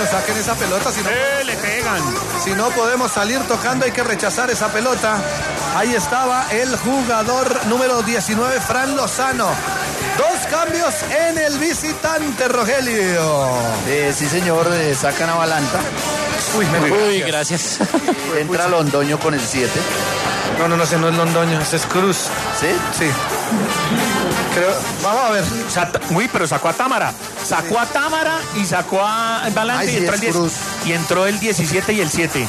saquen esa pelota. Si no, le pegan. Si no podemos salir tocando, hay que rechazar esa pelota. Ahí estaba el jugador número 19, Fran Lozano. 2 cambios en el visitante, Rogelio. Sí, señor, sacan a Balanta. Uy, gracias. Entra Londoño con el 7. No, ese no es Londoño, ese es Cruz. ¿Sí? Sí. Creo, vamos a ver. Pero sacó a Támara. Sacó a Támara y sacó a Balanta. Ay, y entró sí, el 10, y entró el 17 y el 7.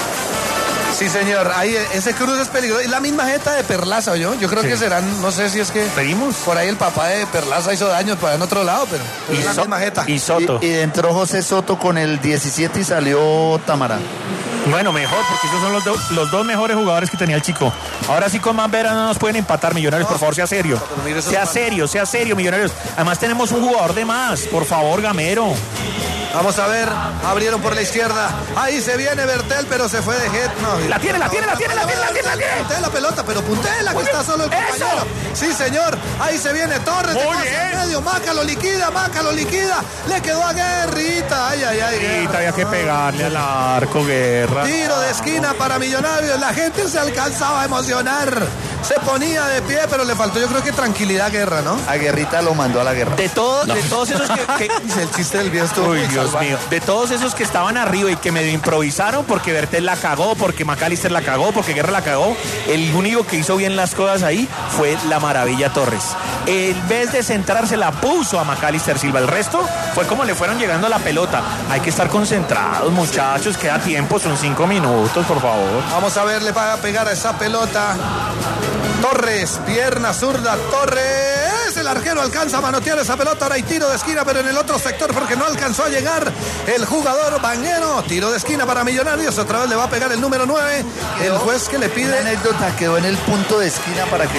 Sí, señor, ahí ese Cruz es peligroso. Y la misma jeta de Perlaza, yo creo que serán, no sé si es que pedimos. Por ahí el papá de Perlaza hizo daño para en otro lado, pero y es la misma jeta. Y Soto. Y entró José Soto con el 17 y salió Támara. Bueno, mejor, porque esos son los dos mejores jugadores que tenía el chico. Ahora sí con más Vera no nos pueden empatar, Millonarios, por favor, sea serio. Sea serio, Millonarios. Además tenemos un jugador de más, por favor, Gamero. Vamos a ver, abrieron por la izquierda. Ahí se viene Bertel, pero se fue de Jet. No, la tiene. Puntea la pelota, pero puntéela, que está solo el compañero. Sí, señor. Ahí se viene Torres. Muy bien. Medio. Maca lo liquida. Le quedó a Guerrita. Ay. Guerrita, había que pegarle al arco, Guerra. Tiro de esquina para Millonarios. La gente se alcanzaba a emocionar. Se ponía de pie, pero le faltó, yo creo que tranquilidad, Guerra, ¿no? A Guerrita lo mandó a la guerra. De todos esos que el chiste del viejo estuvo. Uy, Dios mío. De todos esos que estaban arriba y que medio improvisaron porque Bertel la cagó, porque McAllister la cagó, porque Guerra la cagó, el único que hizo bien las cosas ahí fue la maravilla Torres. En vez de centrarse, la puso a McAllister Silva. El resto fue como le fueron llegando la pelota. Hay que estar concentrados, muchachos. Queda tiempo, son 5 minutos, por favor. Vamos a ver, le va a pegar a esa pelota. Torres, pierna zurda, Torres, el arquero alcanza a manotear esa pelota, ahora hay tiro de esquina, pero en el otro sector porque no alcanzó a llegar el jugador Banguero. Tiro de esquina para Millonarios, otra vez le va a pegar el número 9, el juez que le pide. La anécdota quedó en el punto de esquina para que...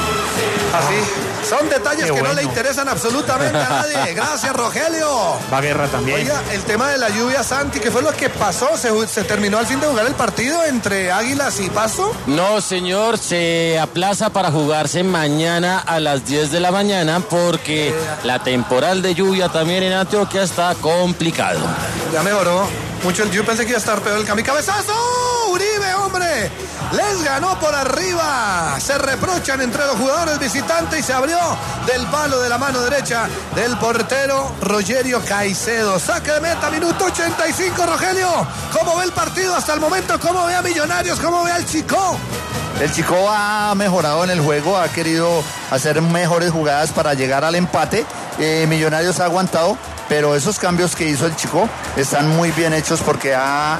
Así, son detalles que no le interesan absolutamente a nadie. Gracias, Rogelio. Va Guerra también. Oiga, el tema de la lluvia, Santi, ¿qué fue lo que pasó? ¿Se terminó al fin de jugar el partido entre Águilas y Pasto? No, señor, se aplaza para jugarse mañana a las 10 de la mañana porque la temporal de lluvia también en Antioquia está complicado. Ya mejoró mucho. Yo pensé que iba a estar peor el cambio. ¡Cabezazo! ¡Uribe, hombre! Les ganó por arriba. Se reprochan entre los jugadores visitantes y se abrió del palo de la mano derecha del portero Rogerio Caicedo. Saque de meta, minuto 85, Rogelio. ¿Cómo ve el partido hasta el momento? ¿Cómo ve a Millonarios? ¿Cómo ve al Chico? El Chico ha mejorado en el juego, ha querido hacer mejores jugadas para llegar al empate. Millonarios ha aguantado, pero esos cambios que hizo el Chico están muy bien hechos porque ha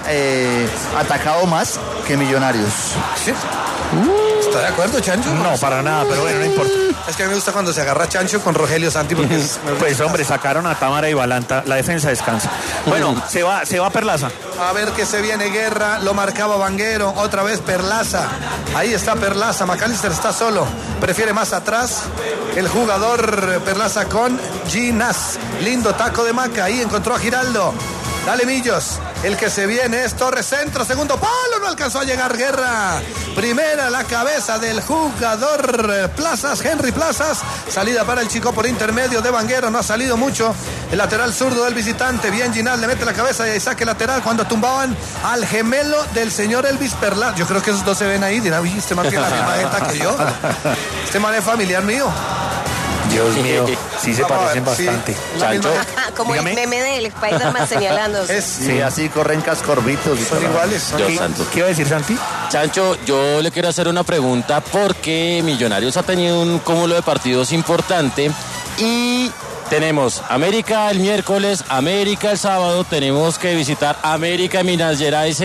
atacado más que Millonarios. ¿Sí? ¿Está de acuerdo, Chancho? No, para nada, pero bueno, no importa. Es que a mí me gusta cuando se agarra Chancho con Rogelio Santi porque pues hombre, sacaron a Támara y Balanta, la defensa descansa. Bueno, se va Perlaza. A ver que se viene Guerra, lo marcaba Banguero, otra vez Perlaza. Ahí está Perlaza, McAllister está solo, prefiere más atrás el jugador Perlaza con Ginás. Lindo taco de Maca, ahí encontró a Giraldo. Dale, Millos. El que se viene es Torres, centro, segundo palo, no alcanzó a llegar Guerra. Primera la cabeza del jugador Plazas, Henry Plazas. Salida para el Chico por intermedio de Banguero, no ha salido mucho. El lateral zurdo del visitante, bien Ginás, le mete la cabeza y ahí saque lateral cuando tumbaban al gemelo del señor Elvis Perlaza. Yo creo que esos dos se ven ahí, dirán, uy, este man tiene la misma jeta que yo. Este man es familiar mío. Dios mío, sí se parecen bastante. Sí, Chancho. Como dígame. el meme del Spider-Man señalando. Sí, así corren cascorbitos. Son iguales. Dios santo. ¿Qué iba a decir, Santi? Chancho, yo le quiero hacer una pregunta porque Millonarios ha tenido un cúmulo de partidos importante y tenemos América el miércoles, América el sábado, tenemos que visitar América y Minas Gerais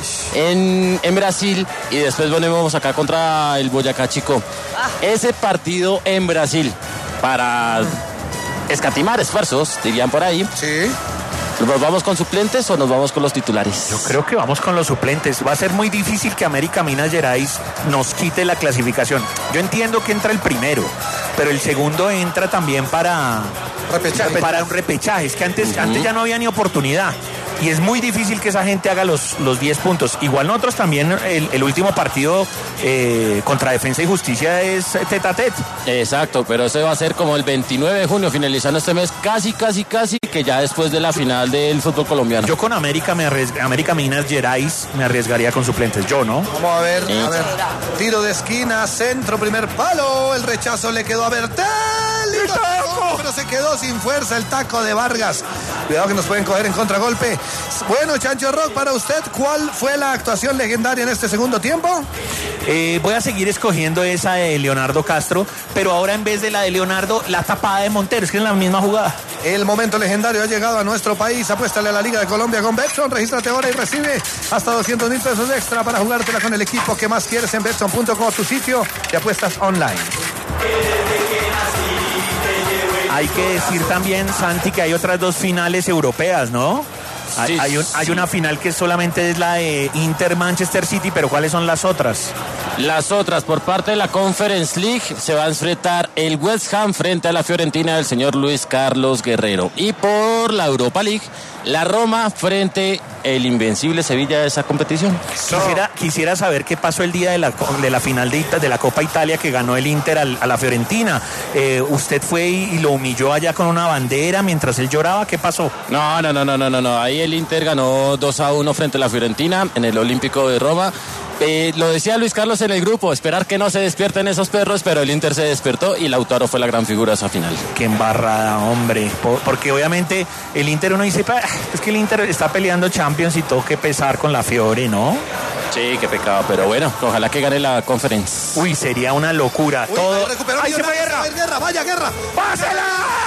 en Brasil y después volvemos acá contra el Boyacá Chico. Ese partido en Brasil, para escatimar esfuerzos, dirían por ahí. Sí. ¿Nos vamos con suplentes o nos vamos con los titulares? Yo creo que vamos con los suplentes. Va a ser muy difícil que América Minas Gerais nos quite la clasificación. Yo entiendo que entra el primero, pero el segundo entra también para un repechaje. Es que antes ya no había ni oportunidad. y es muy difícil que esa gente haga los 10 puntos. Igual nosotros también, el último partido contra Defensa y Justicia es tete a tete. Exacto, pero ese va a ser como el 29 de junio, finalizando este mes, casi, que ya después de la final del fútbol colombiano. Yo con América Minas Gerais me arriesgaría con suplentes, yo, ¿no? Vamos a ver, tiro de esquina, centro, primer palo, el rechazo le quedó a Bertel, pero se quedó sin fuerza el taco de Vargas. Cuidado que nos pueden coger en contragolpe. Bueno, Chancho Rock, para usted, ¿cuál fue la actuación legendaria en este segundo tiempo? Voy a seguir escogiendo esa de Leonardo Castro, pero ahora en vez de la de Leonardo, la tapada de Montero, es que es la misma jugada. El momento legendario ha llegado a nuestro país. Apuéstale a la Liga de Colombia con Betson. Regístrate ahora y recibe hasta 200,000 pesos extra para jugártela con el equipo que más quieres en Betson.com, tu sitio de apuestas online. Hay que decir también, Santi, que hay otras 2 finales europeas, ¿no? Sí, hay una final que solamente es la de Inter-Manchester City, pero ¿cuáles son las otras? Las otras, por parte de la Conference League, se va a enfrentar el West Ham frente a la Fiorentina del señor Luis Carlos Guerrero. Y por la Europa League, la Roma frente el invencible Sevilla de esa competición. Quisiera saber qué pasó el día de la final de la Copa Italia que ganó el Inter a la Fiorentina. ¿Usted fue y lo humilló allá con una bandera mientras él lloraba? ¿Qué pasó? No. Ahí el Inter ganó 2-1 frente a la Fiorentina en el Olímpico de Roma. Lo decía Luis Carlos en el grupo, esperar que no se despierten esos perros, pero el Inter se despertó y Lautaro fue la gran figura de esa final. Qué embarrada, hombre, porque obviamente el Inter, uno dice, es que el Inter está peleando Champions y todo que pesar con la Fiore, ¿no? Sí, qué pecado, pero bueno, ojalá que gane la Conference. Uy, sería una locura. Todo. ¡Ahí se fue Guerra! ¡Vaya Guerra! ¡Pásela!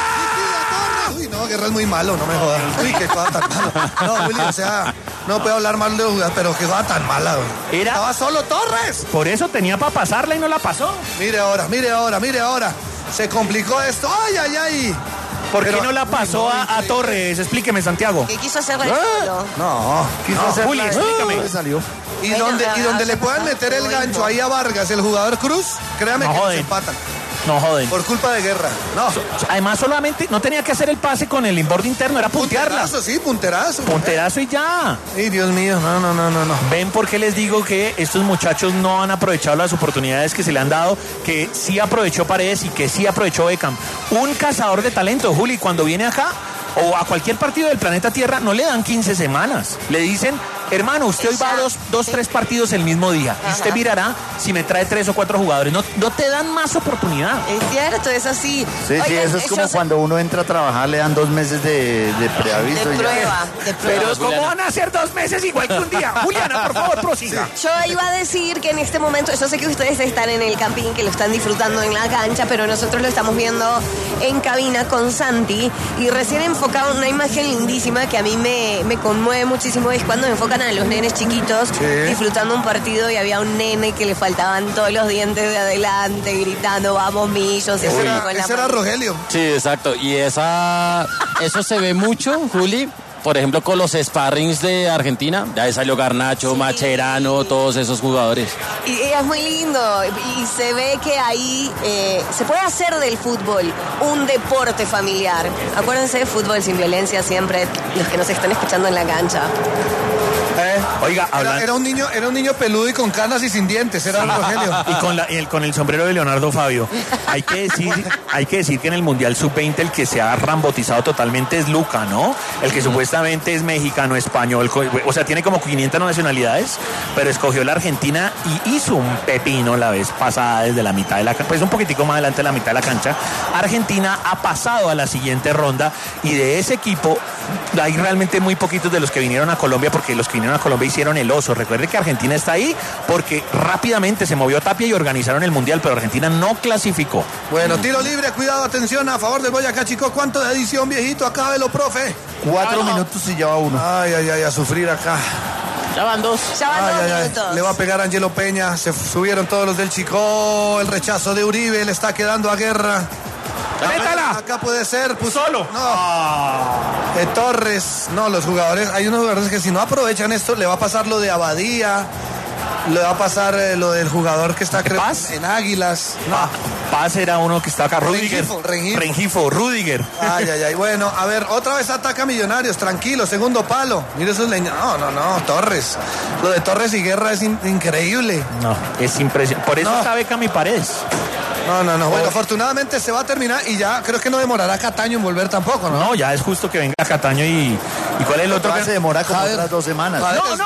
Uy, no, Guerra es muy malo, no me jodas. Uy, qué cosa tan mala. No, Willy, o sea, no puedo hablar mal de jugar, pero qué cosa tan mala, güey. Estaba solo Torres. Por eso tenía para pasarla y no la pasó. Mire ahora. Se complicó esto. ¡Ay! ¿Por qué no la pasó a Torres? Explíqueme, Santiago. ¿Qué quiso hacerle solo? No, quiso hacer. Juli, explícame. Salió. Y donde le puedan meter el gancho ahí a Vargas, el jugador Cruz, créame que se empatan. No joden. Por culpa de Guerra. No. Además, solamente no tenía que hacer el pase con el inboard interno, era puntearla. Punterazo y ya. Ay, Dios mío, no. ¿Ven por qué les digo que estos muchachos no han aprovechado las oportunidades que se le han dado? Que sí aprovechó Paredes y que sí aprovechó Beckham. Un cazador de talento, Juli, cuando viene acá o a cualquier partido del planeta Tierra, no le dan 15 semanas. Le dicen, hermano, usted hoy va a 2-3 partidos el mismo día. Y usted mirará si me trae 3 o 4 jugadores. No te dan más oportunidad. Es cierto, es así. Sí, eso es como cuando uno entra a trabajar, le dan 2 meses de preaviso. De prueba. Pero ¿cómo van a ser 2 meses igual que un día? Juliana, por favor, prosiga. Yo iba a decir que en este momento, yo sé que ustedes están en el camping, que lo están disfrutando en la cancha, pero nosotros lo estamos viendo en cabina con Santi, y recién enfocado una imagen lindísima que a mí me conmueve muchísimo, es cuando enfocan a los nenes chiquitos disfrutando un partido y había un nene que le faltaban todos los dientes de adelante gritando vamos Millos. Ese era Rogelio. Sí, exacto, y eso se ve mucho, Juli. Por ejemplo, con los sparrings de Argentina, ya salió Garnacho, Macherano, todos esos jugadores. Y es muy lindo, y se ve que ahí se puede hacer del fútbol un deporte familiar. Acuérdense, fútbol sin violencia siempre, los que nos están escuchando en la cancha. Oiga, era un niño peludo y con canas y sin dientes, era Rogelio. Y con el sombrero de Leonardo Fabio. Hay que decir que en el Mundial Sub-20 el que se ha rambotizado totalmente es Luca, ¿no? El que supuestamente es mexicano, español, o sea, tiene como 500 nacionalidades, pero escogió la Argentina y hizo un pepino la vez pasada desde la mitad de la cancha, pues un poquitico más adelante de la mitad de la cancha. Argentina ha pasado a la siguiente ronda y de ese equipo hay realmente muy poquitos de los que vinieron a Colombia, porque los que vinieron a Colombia hicieron el oso. Recuerde que Argentina está ahí porque rápidamente se movió Tapia y organizaron el Mundial, pero Argentina no clasificó. Bueno, tiro libre, cuidado, atención, a favor del Boyacá Chico. ¿Cuánto de edición, viejito? Acábelo, profe. 4 minutos y ya va 1. Ay, a sufrir acá. Ya van 2. Ya van 2 minutos. Le va a pegar a Angelo Peña. Se subieron todos los del Chico. El rechazo de Uribe le está quedando a Guerra. ¡Métala! Acá puede ser. Solo. No. Torres. No, los jugadores. Hay unos jugadores que si no aprovechan esto, le va a pasar lo de Abadía. Le va a pasar lo del jugador que está en Águilas. No. Paz era uno que estaba acá, Rudiger. Rengifo, Rudiger. Ay. Bueno, a ver, otra vez ataca Millonarios, tranquilo, segundo palo. Mire esos leños. No, Torres. Lo de Torres y Guerra es increíble. No, es impresionante. Por eso está Beckham y Paredes. No. Bueno, afortunadamente se va a terminar y ya creo que no demorará Cataño en volver tampoco, ¿no? No, ya es justo que venga Cataño y ¿cuál es el otro? Se demora como otras 2 semanas.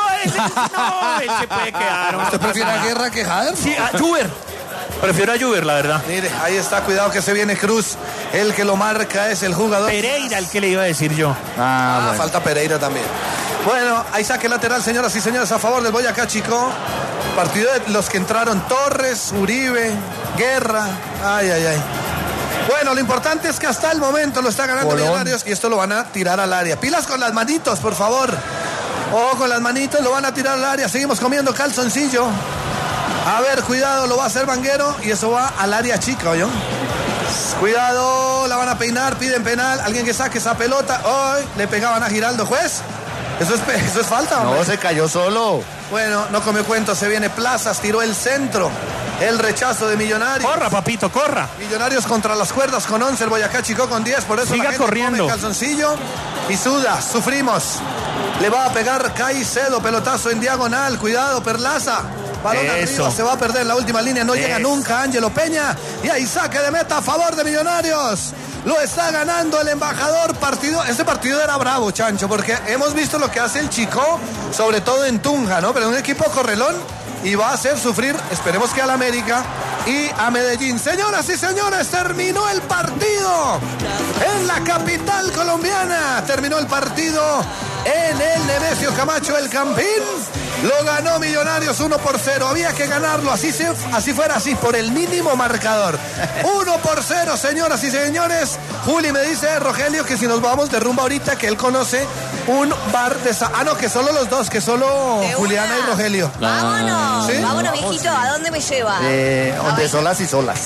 Él se puede quedar. ¿Usted prefiere a Guerra que Jader? Sí, a Juber. Prefiero a Juber, la verdad. Mire, ahí está, cuidado que se viene Cruz. El que lo marca es el jugador. Pereira, el que le iba a decir yo. Bueno. Falta Pereira también. Bueno, ahí saque lateral, señoras y señores, a favor del Boyacá Chico. Partido de los que entraron: Torres, Uribe, Guerra. Ay. Bueno, lo importante es que hasta el momento lo está ganando Millonarios y esto lo van a tirar al área. Pilas con las manitos, por favor. Ojo con las manitos, lo van a tirar al área. Seguimos comiendo calzoncillo. A ver, cuidado, lo va a hacer Vanguero y eso va al área chica, ¿oyó? Cuidado, la van a peinar, piden penal. Alguien que saque esa pelota. Hoy le pegaban a Giraldo, juez. Eso es falta, hombre. No, se cayó solo. Bueno, no comió cuento, se viene Plazas, tiró el centro. El rechazo de Millonarios. Corra, papito, corra. Millonarios contra las cuerdas con 11, el Boyacá Chico con 10. Por eso siga la gente corriendo. come calzoncillo y suda, sufrimos. Le va a pegar Caicedo, pelotazo en diagonal. Cuidado, Perlaza. Balón arriba, se va a perder en la última línea, no llega nunca Ángelo Peña. Y ahí saque de meta a favor de Millonarios. Lo está ganando el embajador. Este partido era bravo, Chancho, porque hemos visto lo que hace el Chico, sobre todo en Tunja, ¿no? Pero un equipo correlón y va a hacer sufrir, esperemos que al América y a Medellín. Señoras y señores, terminó el partido en la capital colombiana. Terminó el partido en el Nemesio Camacho, el Campín. Lo ganó Millonarios 1-0. Había que ganarlo, así fuera así, por el mínimo marcador. 1-0, señoras y señores. Juli me dice, Rogelio, que si nos vamos de rumba ahorita, que él conoce un bar de... que solo los dos, que solo Juliana y Rogelio. Vámonos, ¿Sí? Vámonos, viejito. ¿A dónde me lleva? Donde solas y solas.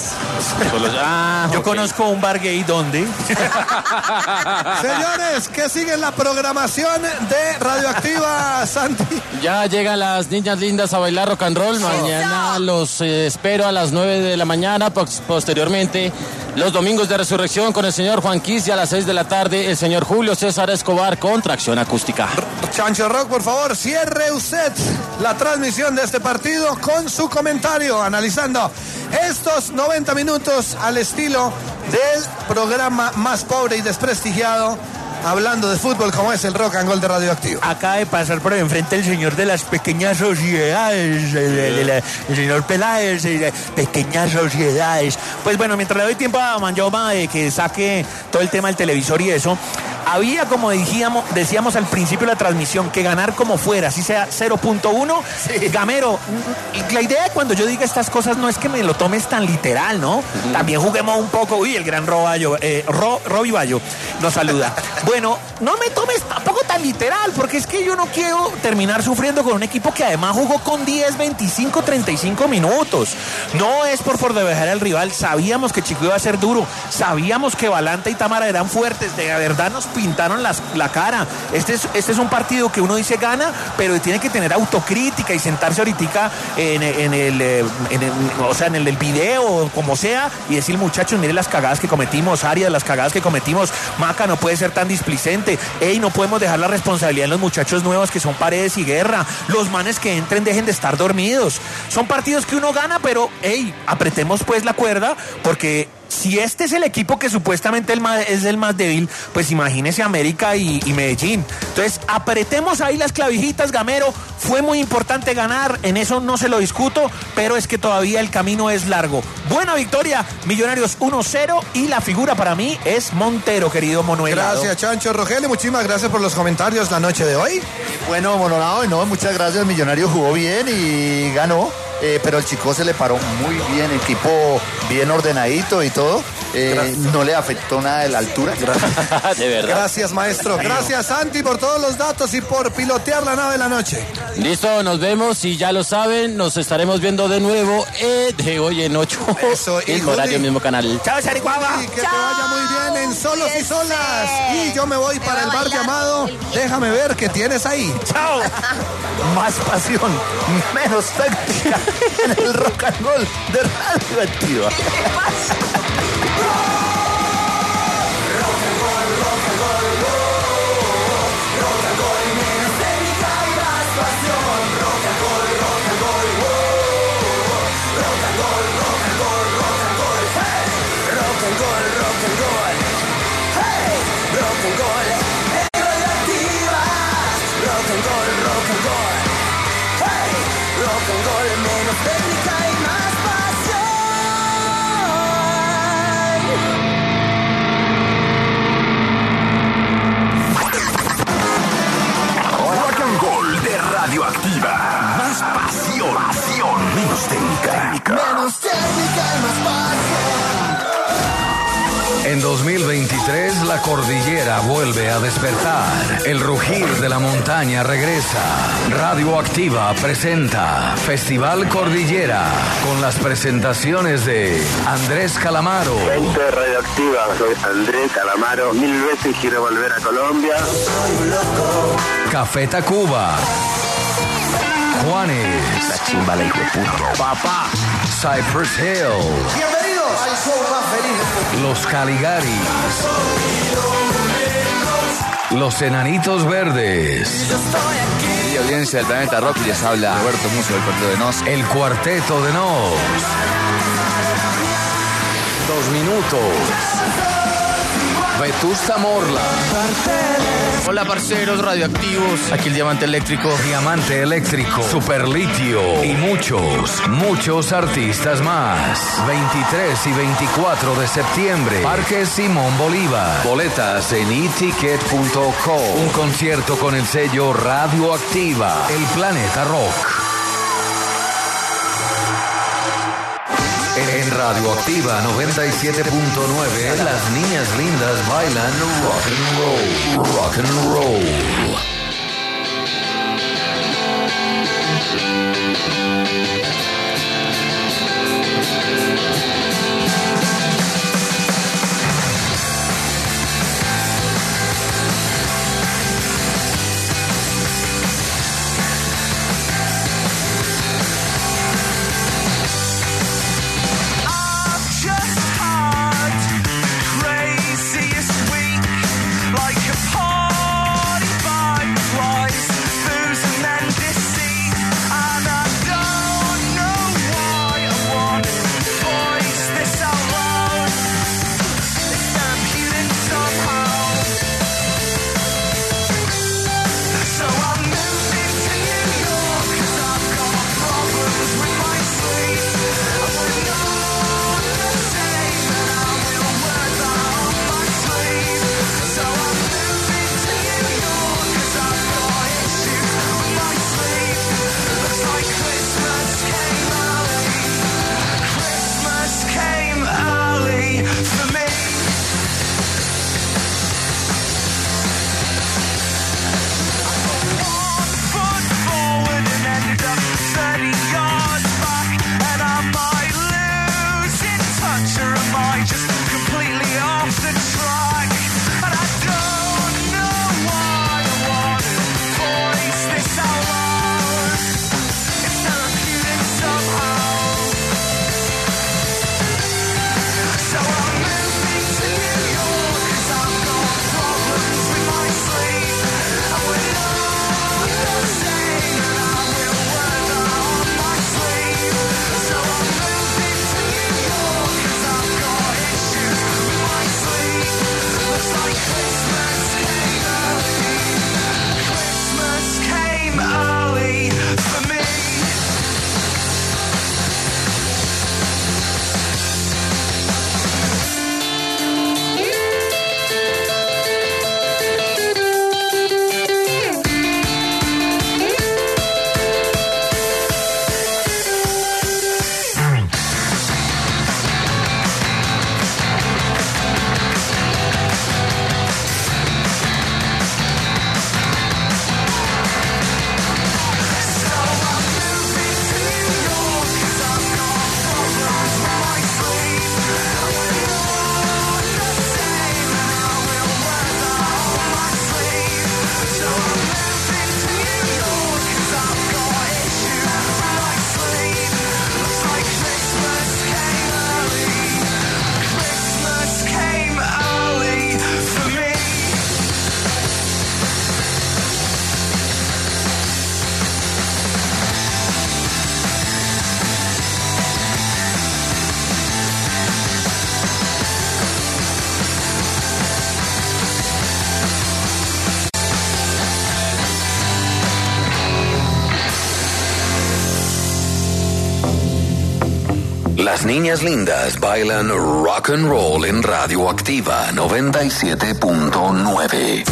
Yo conozco un bar gay, ¿dónde? Señores, que siguen la programación de Radioactiva, Santi. Ya llegan las niñas lindas a bailar rock and roll. Mañana los espero a las 9 de la mañana. Posteriormente, los domingos de resurrección con el señor Juan Quis y a las 6 de la tarde el señor Julio César Escobar con Tracción Acústica. Chancho Rock, por favor, cierre usted la transmisión de este partido con su comentario, analizando estos 90 minutos al estilo del programa más pobre y desprestigiado, hablando de fútbol como es el Rock and Roll de Radioactivo. Acaba de pasar por enfrente el señor de las pequeñas sociedades, el señor Peláez, pequeñas sociedades. Pues bueno, mientras le doy tiempo a Manjoma de que saque todo el tema del televisor y eso, había, como decíamos al principio de la transmisión, que ganar como fuera, así sea 0.1. Sí. Gamero, la idea de cuando yo diga estas cosas no es que me lo tomes tan literal, ¿no? También juguemos un poco. Uy, el gran Roby Bayo nos saluda. Bueno, no me tomes tampoco tan literal, porque es que yo no quiero terminar sufriendo con un equipo que además jugó con 10, 25, 35 minutos. No es por dejar al rival. Sabíamos que Chico iba a ser duro. Sabíamos que Balanta y Támara eran fuertes. De verdad nos pintaron la cara. Este es un partido que uno dice gana, pero tiene que tener autocrítica y sentarse ahorita en el video, como sea, y decir, muchachos, miren las cagadas que cometimos, Arias, las cagadas que cometimos, Maca no puede ser tan displicente, no podemos dejar la responsabilidad en los muchachos nuevos que son Paredes y Guerra, los manes que entren dejen de estar dormidos. Son partidos que uno gana, pero apretemos pues la cuerda, porque si este es el equipo que supuestamente es el más débil, pues imagínese América y Medellín. Entonces, apretemos ahí las clavijitas, Gamero. Fue muy importante ganar, en eso no se lo discuto, pero es que todavía el camino es largo. Buena victoria, Millonarios 1-0, y la figura para mí es Montero, querido Monuelado. Gracias, Chancho. Rogelio, muchísimas gracias por los comentarios la noche de hoy. Bueno, Monolado, muchas gracias. Millonarios jugó bien y ganó. Pero el Chico se le paró muy bien, equipo bien ordenadito y todo. no le afectó nada de la altura. De verdad. Gracias, maestro. Gracias, Santi, por todos los datos y por pilotear la nave de la noche. Listo, nos vemos y ya lo saben, nos estaremos viendo de nuevo de hoy en 8. Eso, y mismo horario, Judy. mismo canal. Chao, Charihuahua. Y que te vaya muy bien en Solos y Solas. Y yo me voy Me para va el bar bailando llamado. el viejo. Déjame ver qué tienes ahí. Chao. Más pasión, menos táctica en el rock and roll de Radioactiva. Rock and Roll de Radioactiva. Más pasión, menos técnica. En 2023 la cordillera vuelve a despertar. El rugir de la montaña regresa. Radioactiva presenta Festival Cordillera con las presentaciones de Andrés Calamaro, Gente Radioactiva, soy Andrés Calamaro, 1000 veces quiero volver a Colombia. Café Tacuba, Juanes, La chimba la hijo de puta. Papá, Cypress Hill, Bienvenidos al show más feliz. Los Caligaris, Los Enanitos Verdes, Y audiencia del Planeta Rock, les habla Roberto Musso del Cuarteto de Nos. El Cuarteto de Nos. 2 minutos. Vetusta Morla, Hola, parceros radioactivos. Aquí el diamante eléctrico. Diamante Eléctrico, Superlitio y muchos artistas más. 23 y 24 de septiembre, Parque Simón Bolívar. Boletas en eticket.co. Un concierto con el sello Radioactiva, El Planeta Rock. En Radioactiva 97.9, las niñas lindas bailan rock and roll. Rock and roll. Craziest week, like a party vibe. Las niñas lindas bailan rock and roll en Radioactiva 97.9.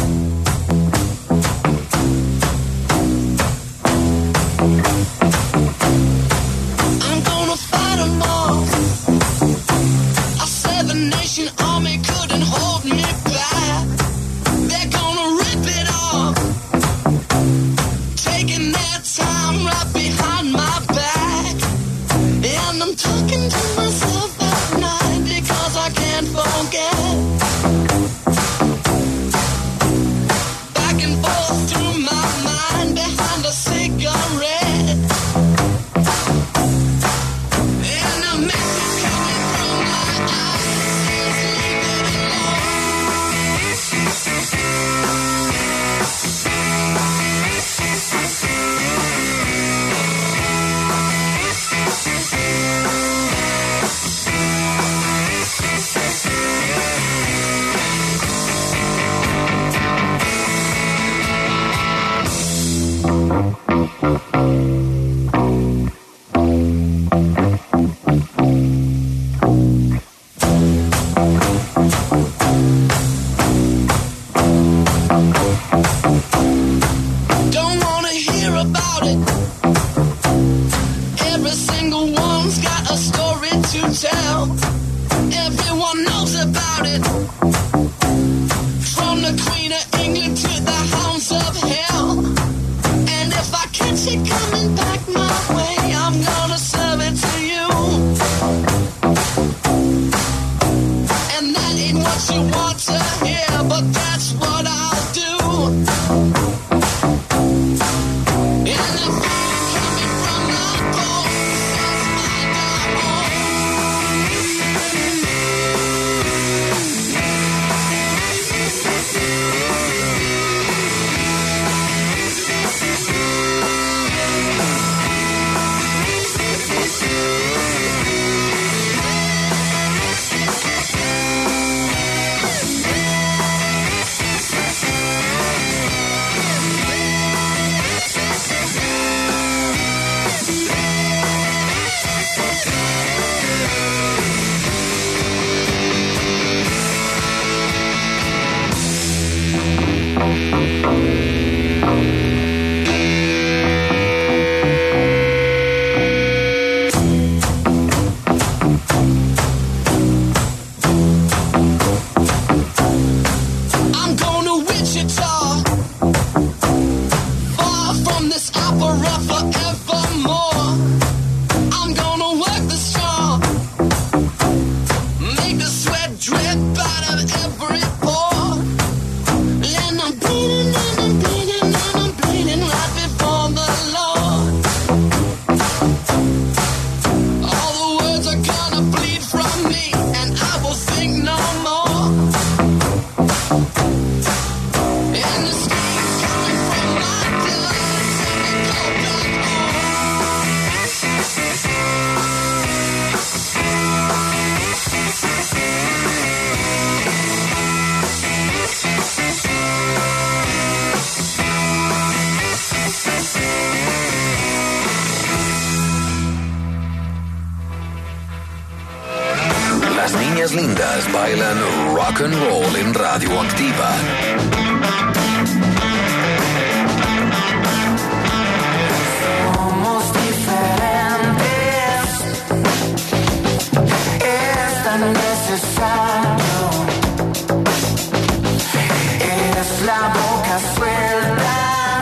Lindas bailan rock and roll en Radioactiva. Somos diferentes, es tan necesario, es la boca suelta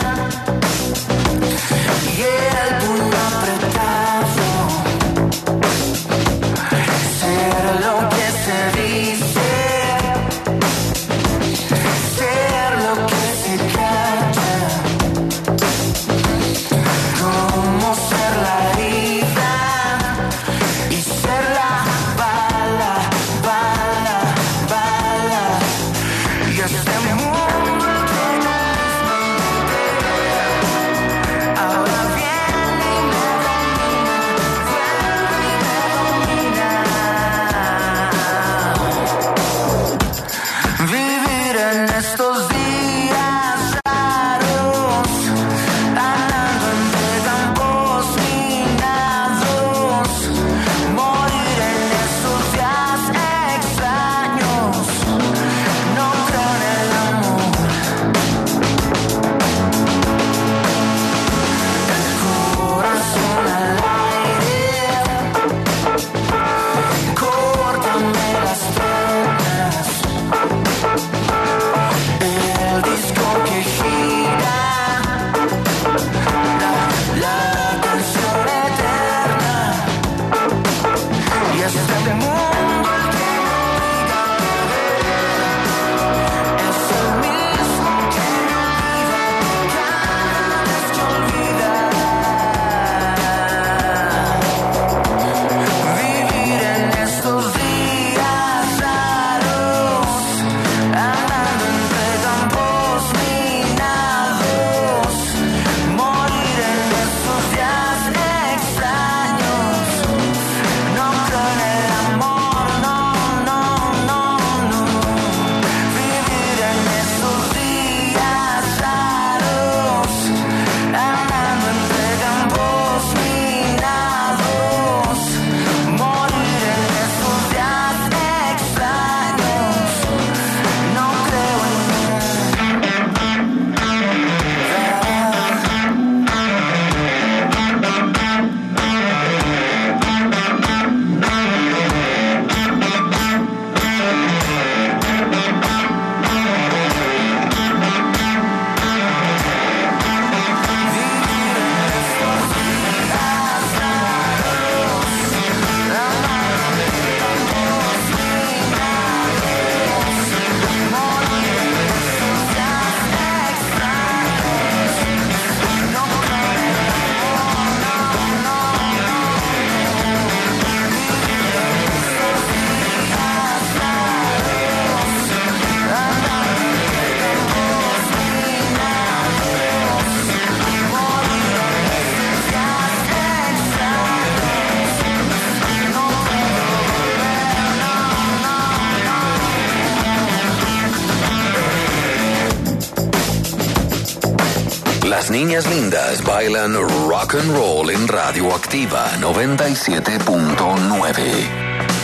y el puño apretado, ser lo que se dice, ser lo que se calla, como ser la herida y ser la bala, bala, bala, y este mundo que nos Las niñas lindas bailan rock and roll en Radioactiva 97.9.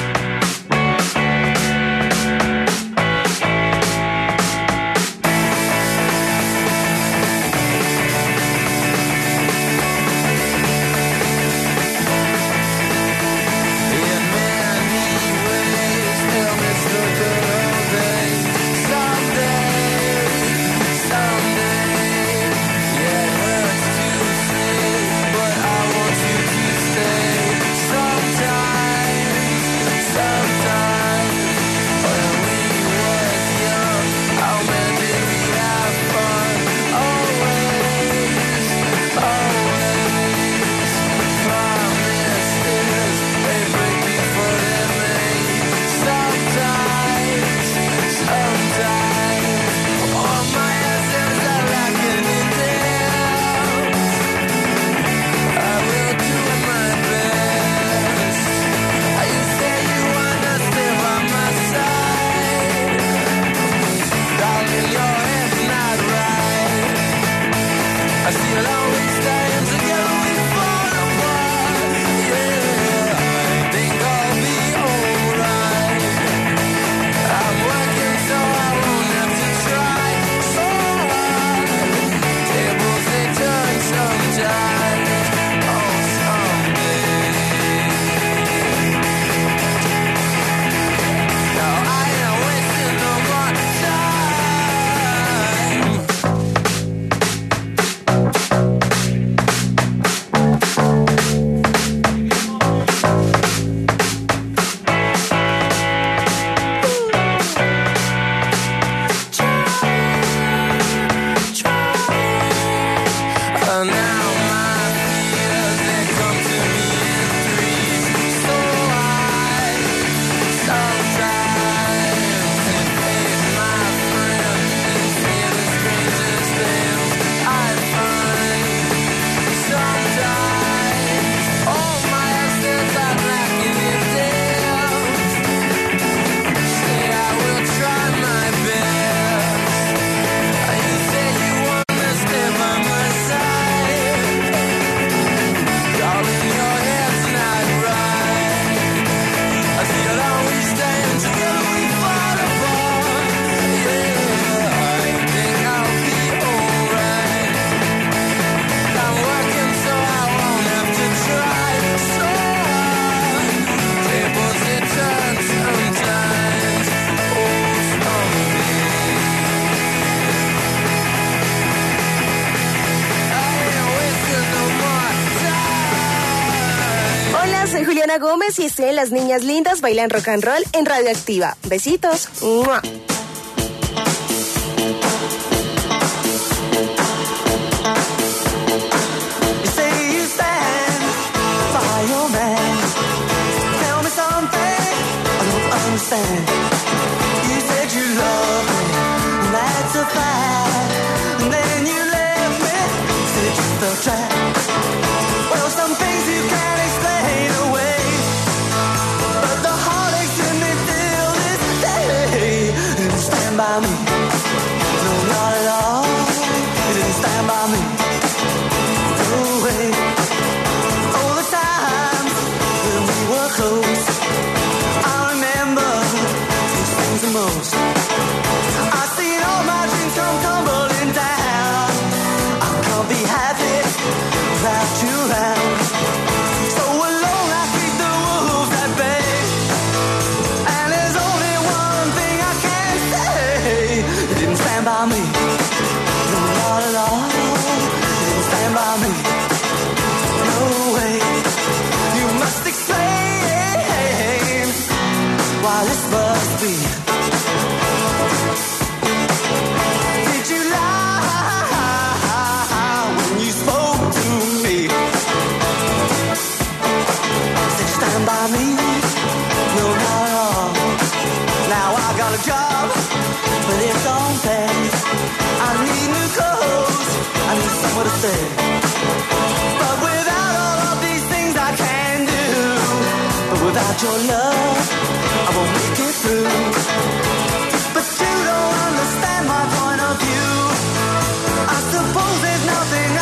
Juliana Gómez y estoy en Las Niñas Lindas Bailan Rock and Roll en Radioactiva. Besitos. ¡Mua! By me, no, not at all. You didn't stand by me. No way. All the times when we were close, I remember these things the most. I've seen all my dreams come tumbling down. I can't be happy without you around. So alone I keep the wolves at bay. And there's only one thing I can say. You didn't stand by me. No, not at all. You didn't stand by me. No way. You must explain why this must be. Did you lie when you spoke to me? Did you stand by me? No, not at all. Now I got a job, but it don't pay. I need new clothes, I need somewhere to stay. But without all of these things I can do, but without your love, I won't make it through. But you don't understand my point of view. I suppose there's nothing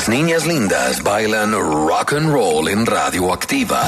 Las niñas lindas bailan rock and roll en Radioactiva.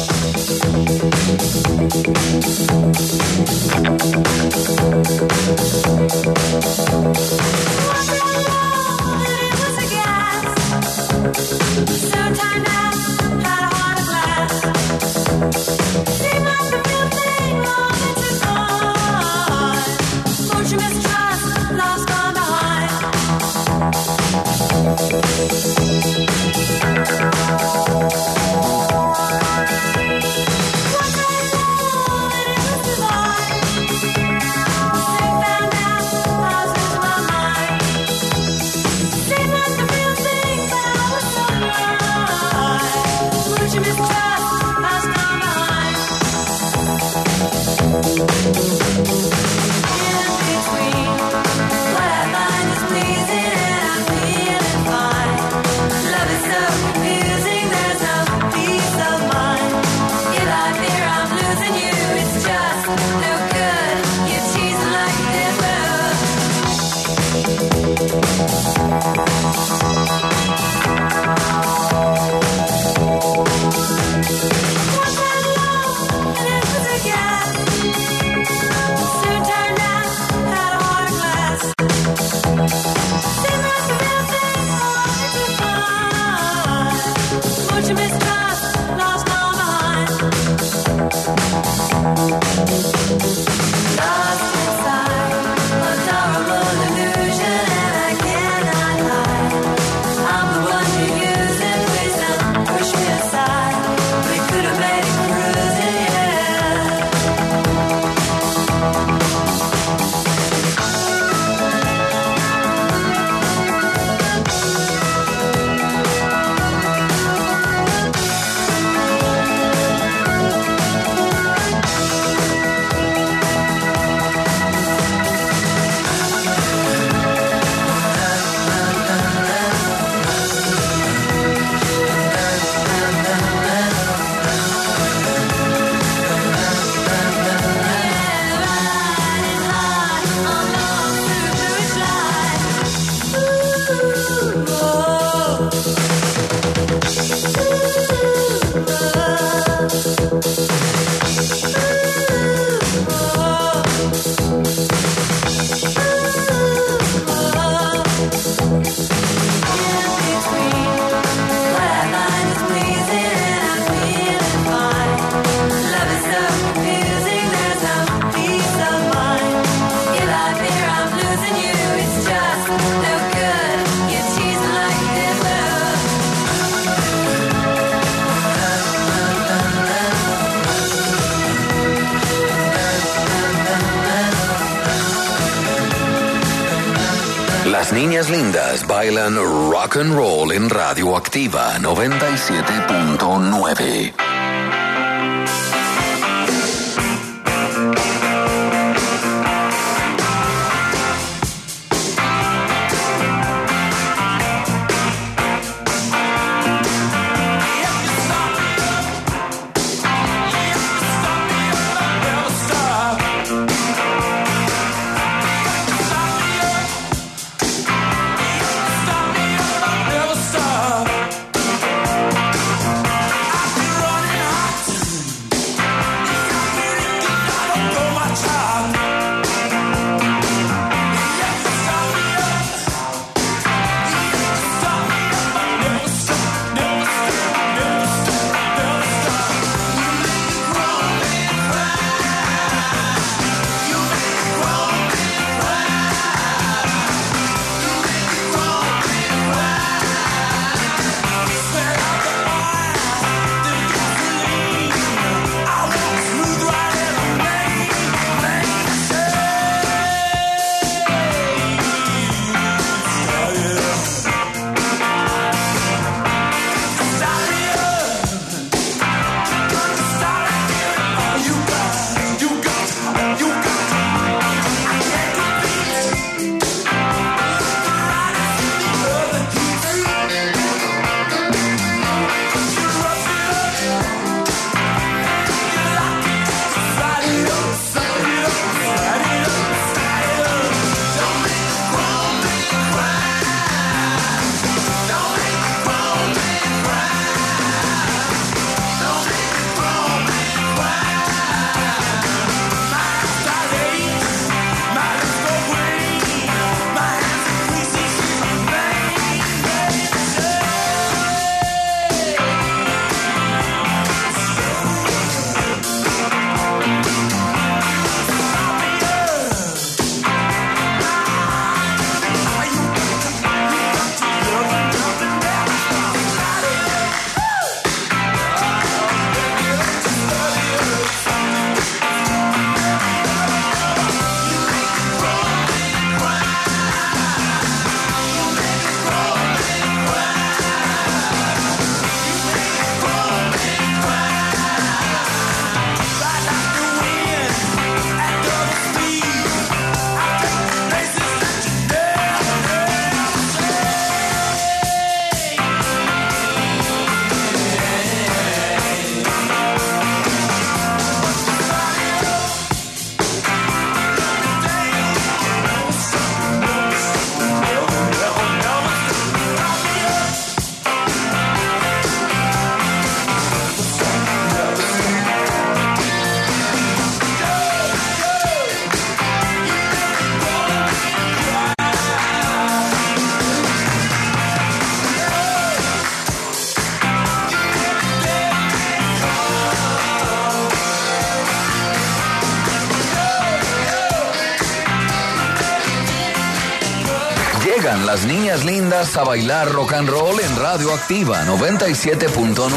Las niñas lindas bailan rock and roll en Radioactiva 97.9. Running Llegan las niñas lindas a bailar rock and roll en Radio Activa 97.9.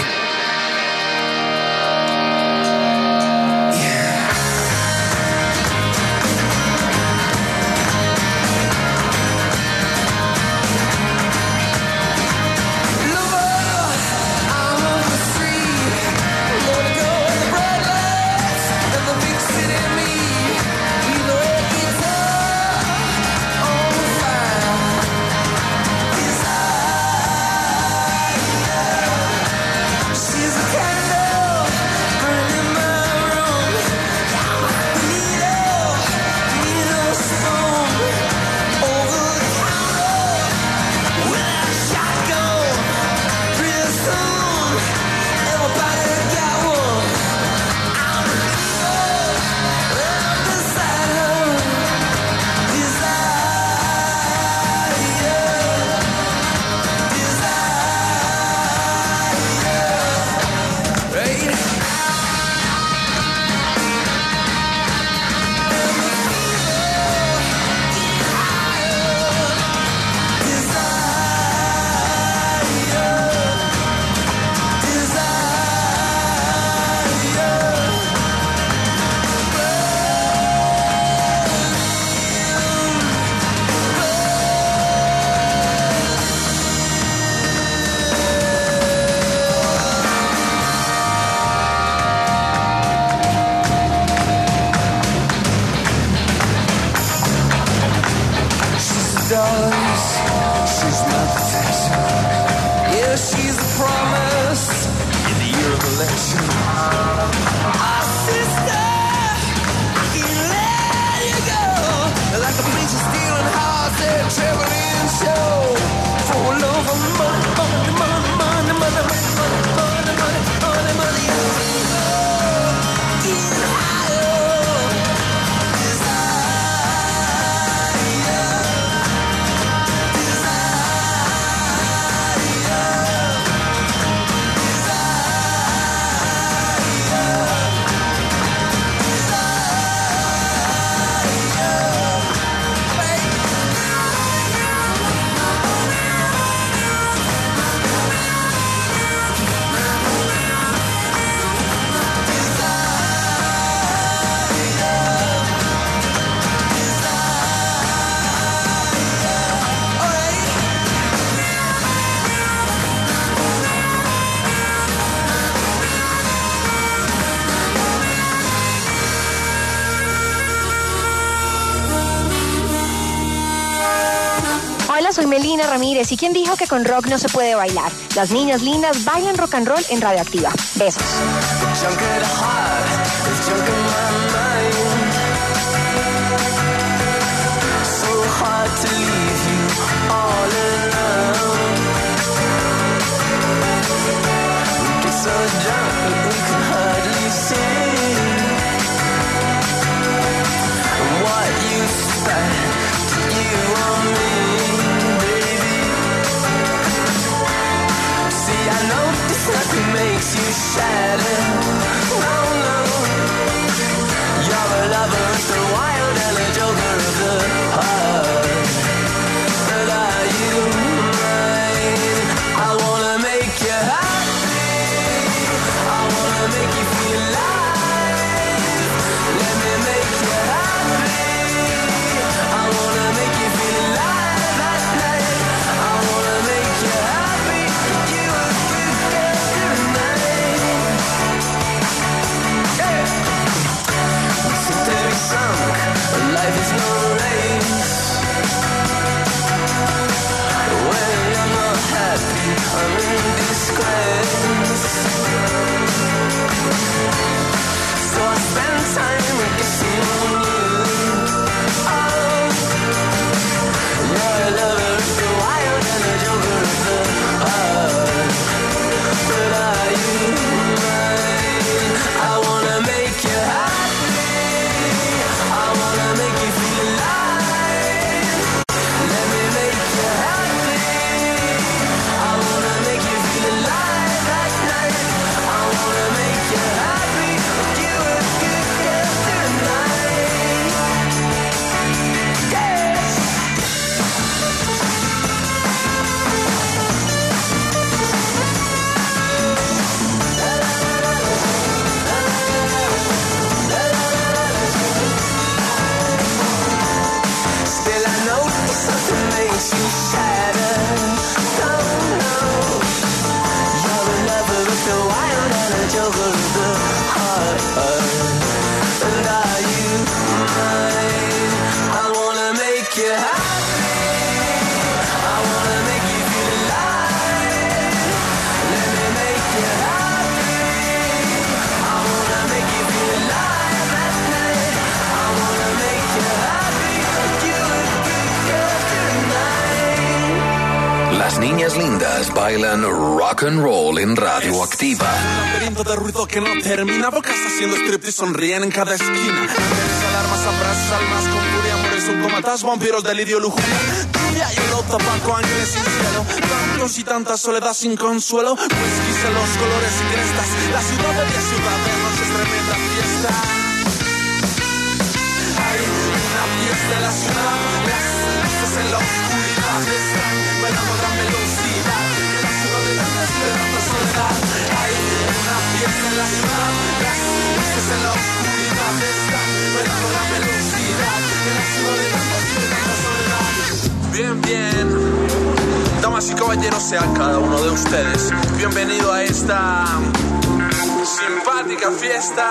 Soy Melina Ramírez. ¿Y quién dijo que con rock no se puede bailar? Las niñas lindas bailan rock and roll en Radioactiva. Besos. Makes you shatter. No, no. You're a lover of the wild and a joker of the heart. But are you mine? I wanna make you happy. I wanna make you feel alive. Let me make you happy. I wanna make you feel alive at night. I wanna make you happy. You a good girl tonight. you happy. I wanna make you feel alive. Let me make you happy. I wanna make you feel alive at night. I wanna make you happy. You a good girl tonight. Las niñas lindas bailan rock and roll en Radioactiva. Un laberinto de ruido que no termina, bocas haciendo strip y sonríen en cada esquina. Mujeres, alarmas, abrazos, almas con furia, amores, subcomatas, vampiros, delirio, lujuria. Lluvia, hielo, tabaco, ángeles sin cielo. Tantos y tanta soledad sin consuelo. Whisky, celos, colores y crestas. La ciudad de 10 ciudades, noches, tremenda fiesta. Hay una fiesta en la ciudad, las luces en la oscuridad están bailando a gran velocidad. En la ciudad de tantas y de tanta soledad. Hay una fiesta en la ciudad, las luces en la oscuridad están bailando a gran velocidad. En la ciudad de tantas y de tanta soledad. Bien, bien. Damas y caballeros, sea cada uno de ustedes bienvenido a esta simpática fiesta.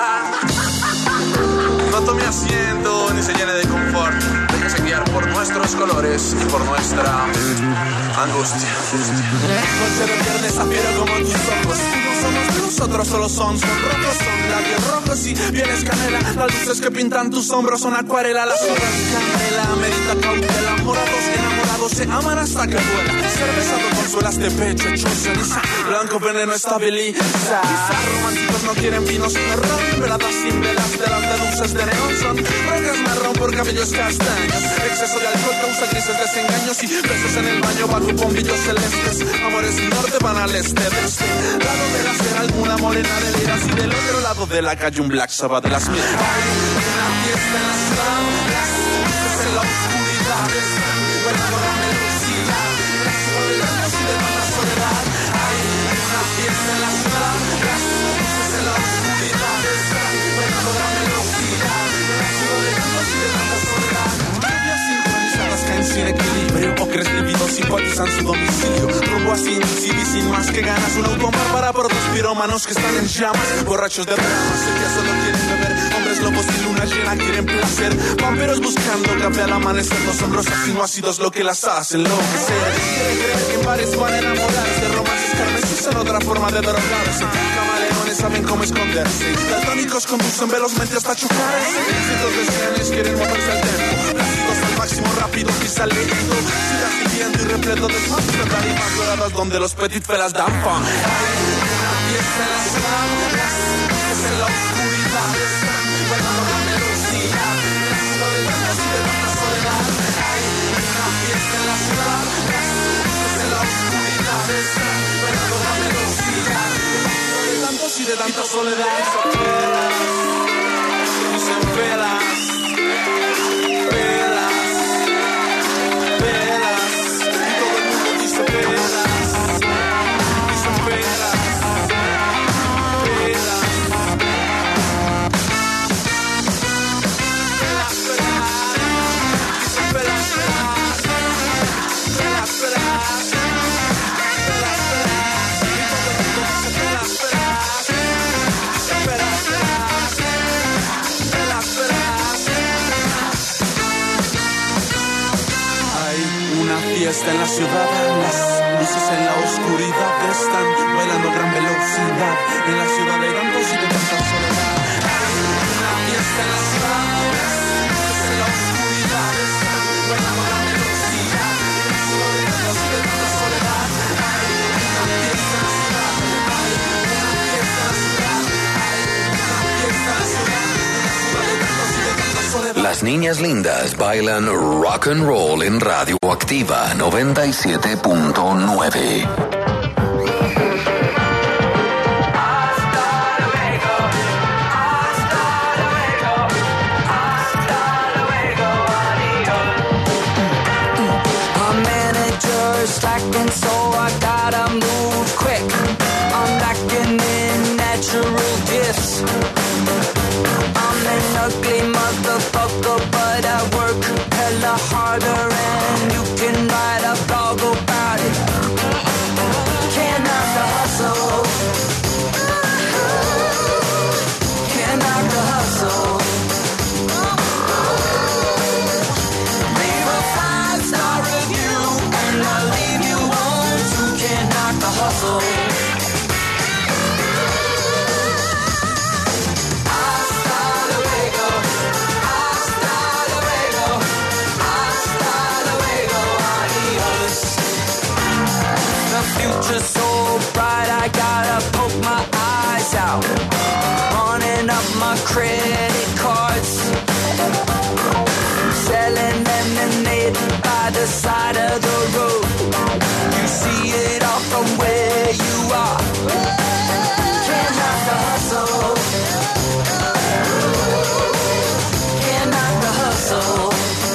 No tome asiento ni se llene de confort. Déjese guiar por nuestros colores y por nuestra angustia. Noche de viernes afiero como tus ojos. No somos de nosotros, solo son rojos, son labios rojos y pieles canela. Las luces que pintan tus hombros son acuarela. Las horas candela, medita cautela. Morados enamorados se aman hasta que vuela. Cervezado con suelas de pecho hecho ceniza. Blanco veneno estabiliza. Quizás románticos no quieren vino sino ron. Veladas sin velas de las de luces de neón. Son rocas marrón por cabellos castaños. Exceso de alcohol causa crisis, desengaños y besos en el baño bajo bombillos celestes. Amores del norte van al este. De este lado de la acera alguna morena de liras y del otro lado de la calle un Black Sabbath de las mil. Hay una fiesta en la ciudad, las luces en la oscuridad están bailando a gran velocidad. La ciudad de llantos y de tanta soledad. Hay una fiesta en la ciudad, las luces en la oscuridad están bailando a gran velocidad. La ciudad de llantos y de tanta soledad. Lluvias sincronizadas caen sin equilibrio. Ocres lívidos simpatizan su domicilio. Rumbo a Sin City sin más que ganas. Un automar para por dos pirómanos que están en llamas. Borrachos de dramas, que solo quieren beber. Hombres lobos y luna llena quieren placer. Vampiros buscando café al amanecer. No son rosas sino ácidos lo que las hacen enloquecer. Quieren creer que en bares van a enamorarse. Romances carmesís en otra forma de drogarse. Camaleones saben cómo esconderse. Daltónicos conducen velozmente hasta chocarse. Cientos de genes quieren moverse al tempo. Plásticos al máximo rápido y saliendo. Sigas viviendo y repleto de fans de tarimas doradas donde los petit felas dan fan. Hay una fiesta en la ciudad, las luces en la oscuridad están bailando a gran velocidad. En la ciudad de tantas y de tanta soledad. Hay una fiesta en la ciudad, las luces en la oscuridad están bailando a gran velocidad. En la ciudad de tantos y de tanta soledad. Dicen velas, velas, velas, y todo el mundo dice velas, dicen velas, velas, velas, dicen velas, velas, velas, velas, y todo el mundo dice velas, velas, dicen velas, velas, velas, velas. Hay una fiesta en la ciudad, las luces en la oscuridad están bailando a gran velocidad. En la ciudad de tantos y de tanta soledad. Hay una fiesta en la ciudad, las luces en la oscuridad están bailando a gran velocidad. En la ciudad de tantos y de tanta soledad. Hay una fiesta en la ciudad, hay una fiesta en la ciudad, hay una fiesta en la ciudad. En la ciudad de tantos y de tanta soledad. Las niñas lindas bailan rock and roll en Radioactiva 97.9. Our manager's slacking, so I gotta move quick. I'm lacking in natural gifts. I'm an ugly motherfucker, but I work hella harder, and you can write a blog about it. Can't knock the hustle. Can't knock the hustle. Leave a hustle. Future so bright, I gotta poke my eyes out. Running up my credit cards, selling lemonade by the side of the road. You see it all from where you are. Can't knock the hustle. Can't knock the hustle.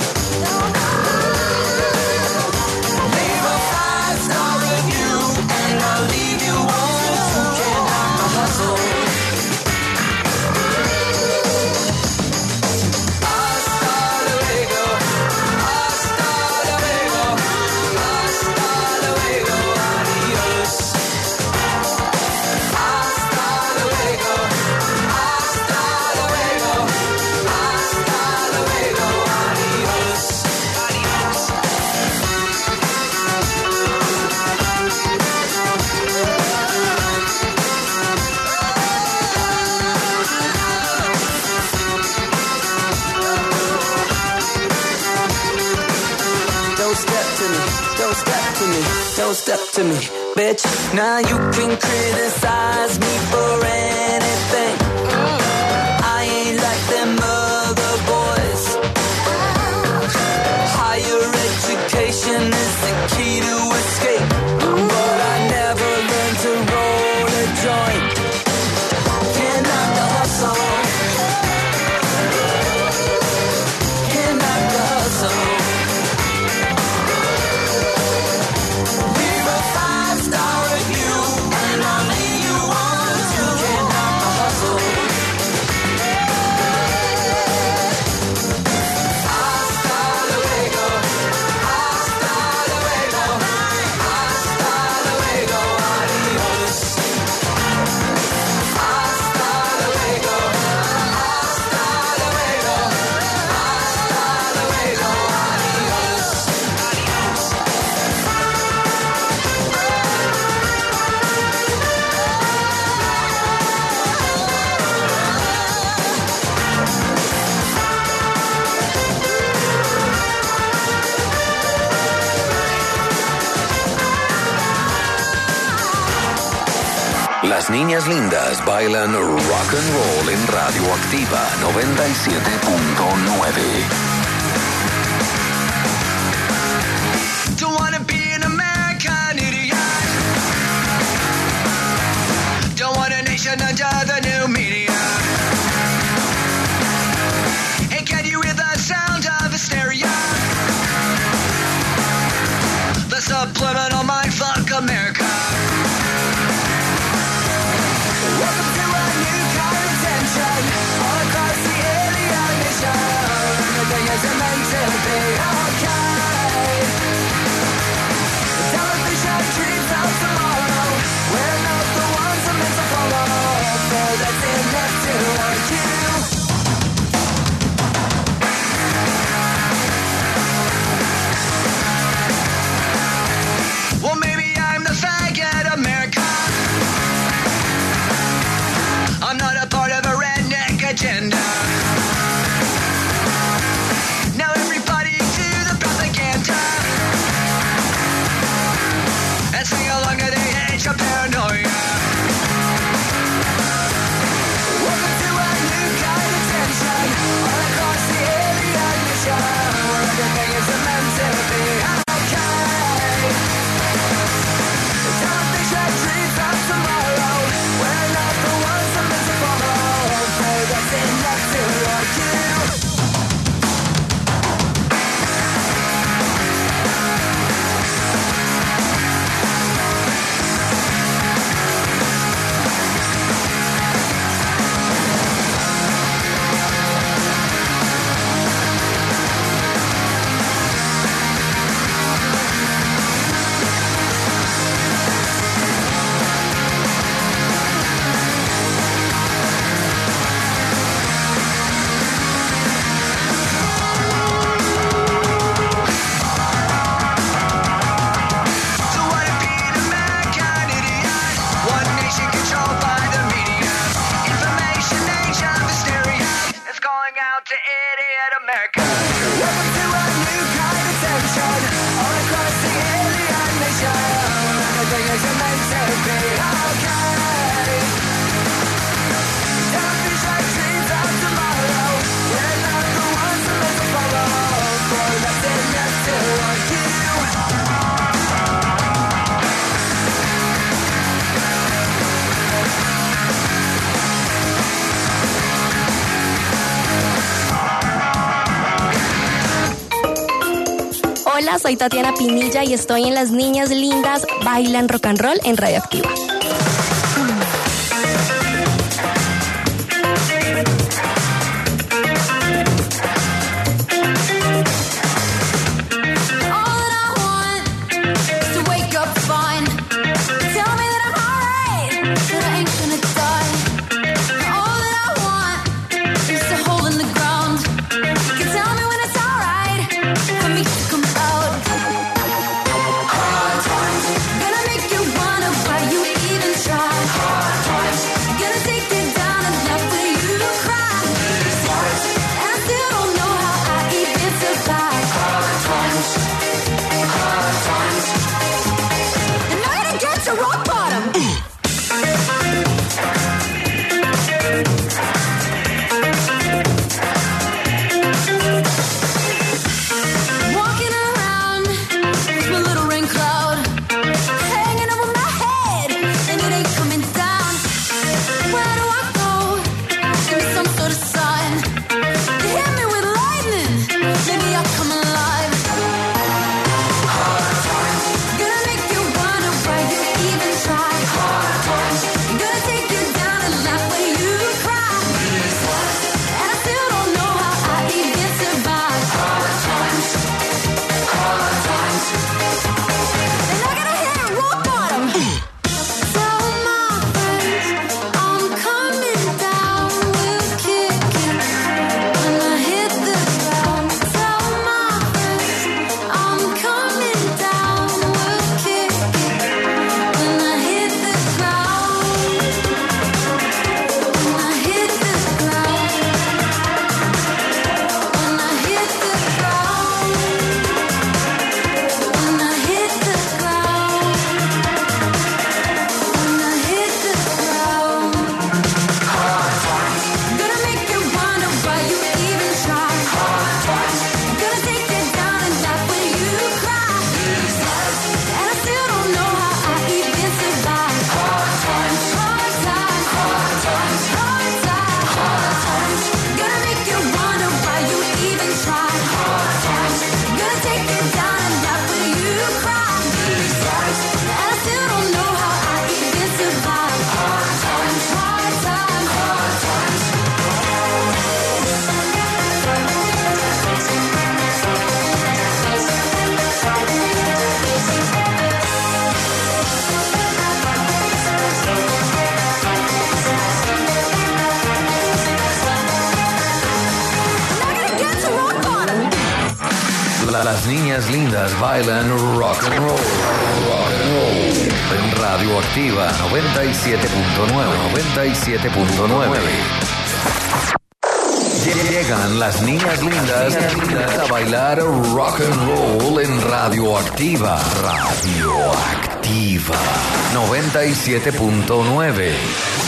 Don't step to me, bitch. Now you can criticize me for anything. I ain't like them other boys. Higher education is the key to escape, but I never learned to roll a joint. Can't knock the hustle. Can't knock the hustle. Las niñas lindas bailan rock and roll en Radioactiva 97.9. Don't wanna be an American idiot. Don't want a nation under the new media. Hey, can you hear the sound of hysteria? The subliminal mindfuck America. Welcome to a new kind of tension all across the alien nation. Everything isn't meant to be okay. Television dreams of tomorrow. We're not the ones I'm meant to follow. So that's enough to argue. Hola, soy Tatiana Pinilla y estoy en Las Niñas Lindas Bailan Rock and Roll en Radioactiva. Las niñas lindas bailan rock and roll. Rock and roll. En Radioactiva 97.9. Llegan las niñas lindas a bailar rock and roll en Radioactiva. Radioactiva 97.9.